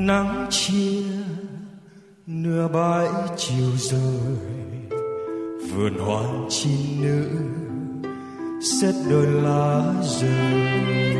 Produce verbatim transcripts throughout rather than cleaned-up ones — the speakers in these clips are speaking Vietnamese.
Nắng chia nửa bãi chiều rồi, vườn hoa chim nữ xếp đôi lá rơi.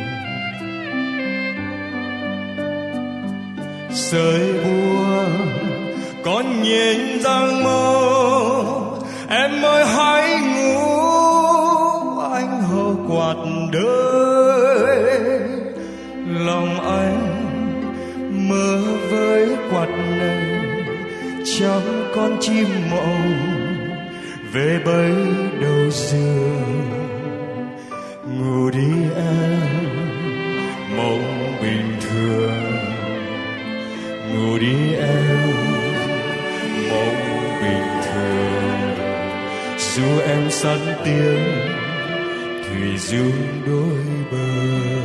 Sợi buông con nhìn rằng mơ, em ơi hãy ngủ, anh hơ quạt đời. Lòng anh mơ với quạt này, chẳng con chim mộng về bấy đầu giường. Ngủ đi em, mộng bình thường. Ngủ đi em, mộng bình thường. Dù em sẵn tiếng thủy dương đôi bờ.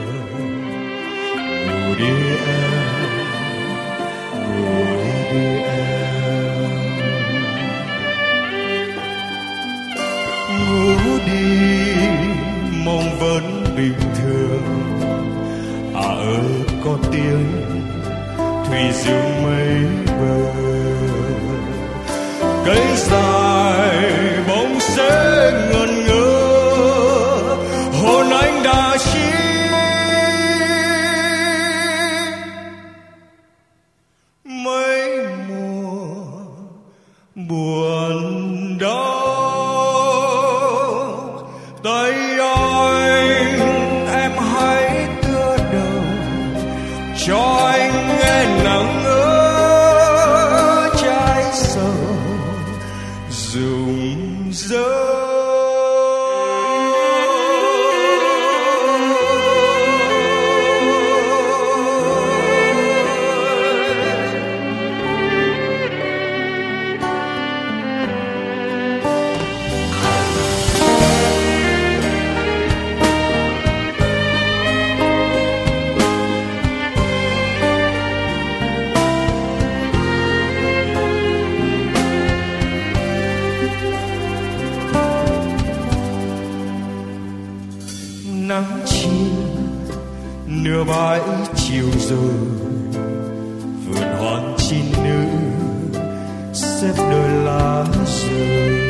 Ngủ đi em, ngủ đi em. Ngủ đi, mộng vẫn bình thường. À ơi có tiếng thủy dương mấy bờ. Cây dài bóng sẽ ngẩn ngơ, hồn anh đã chi mấy mùa buồn đau. Tay anh em hãy tựa đầu cho anh nghe nắng ở trái sầu rụng rơi. Nắng chia nửa bãi chiều rồi, vườn hoa chim nữ xếp đôi lá rơi.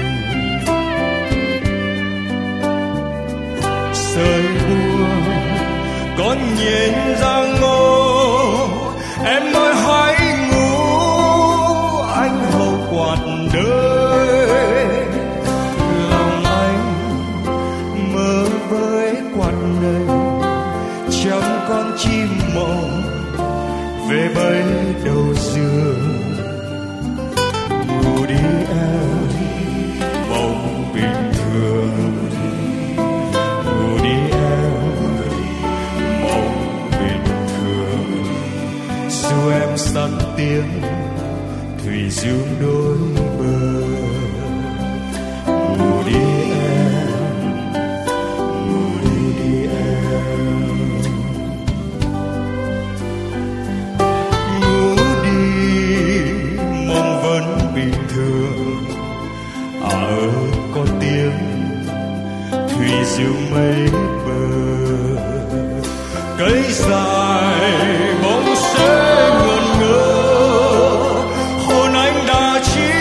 Sợi buông con nhìn ra ngô, em ơi hãy ngủ, anh hầu quạt đời. Lòng anh mơ với quạt này, chẳng con chim mộng về bấy đầu giường. Ngủ đi em, mộng bình thường. Ngủ đi em, mộng bình thường. Dù em sẵn tiếng thủy dương đôi bờ. Ngủ đi em, ngủ đi em. Ngủ đi, mong vẫn bình thường. À ơi có tiếng thủy dương mấy bờ. Cây dài bóng sẽ ngẩn ngơ, hồn anh đã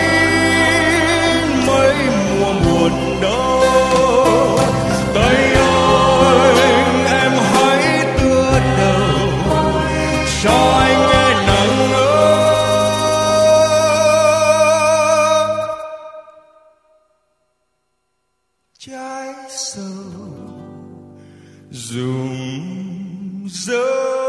chín mấy mùa buồn đau. Tay anh em hãy tựa đầu cho anh nghe nắng ấm trái sầu rụng rơi.